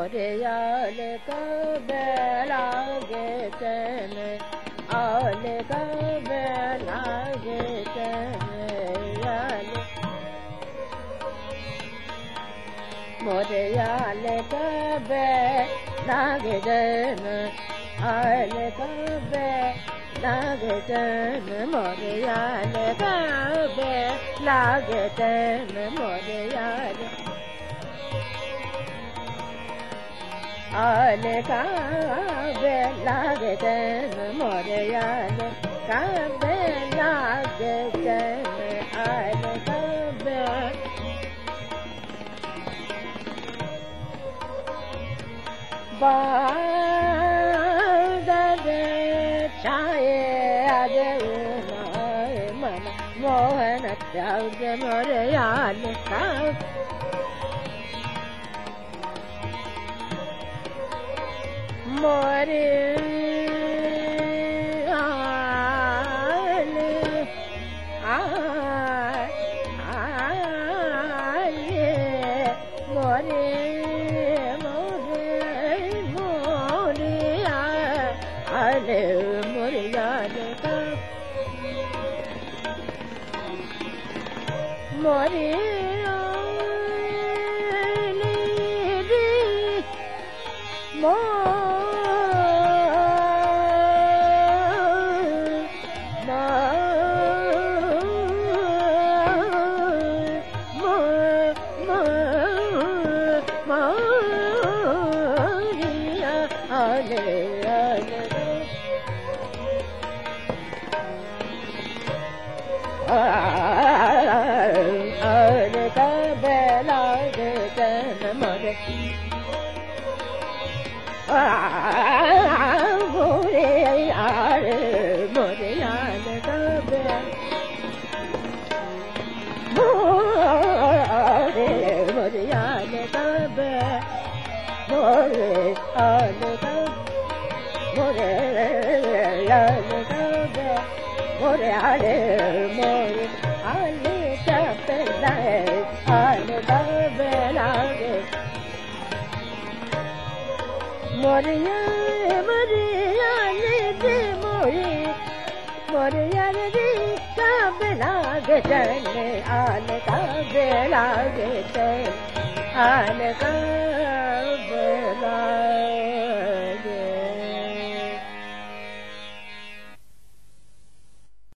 मोरे याल कबे लागे चैन आल कबे लागे चैन याल मोरे याल कबे लागे चैन आल कबे लागे चैन मोरे याल कबे लागे चैन मोरे याल आल कबे लागे चैन मोरे याल कबे लागे चैन आल कबे बादल छाए आज मन मोहन त्याग मोरे याल कबे मोरे आल मोरे मोरे मोरे आल मोरे याल मोरे आल रे आल कबे लागे चैन मोरे मोरे याल मोरे याल कबे मोरे मोरे याल कबे मोरे आल मोरे याल कबे मोरे आल मोरे आल कबे लागे आल कबे लागे मोरे मोरे याल रे मोरे मोरे याल रे कबे लागे चैन आल कबे लागे चैन आल कबे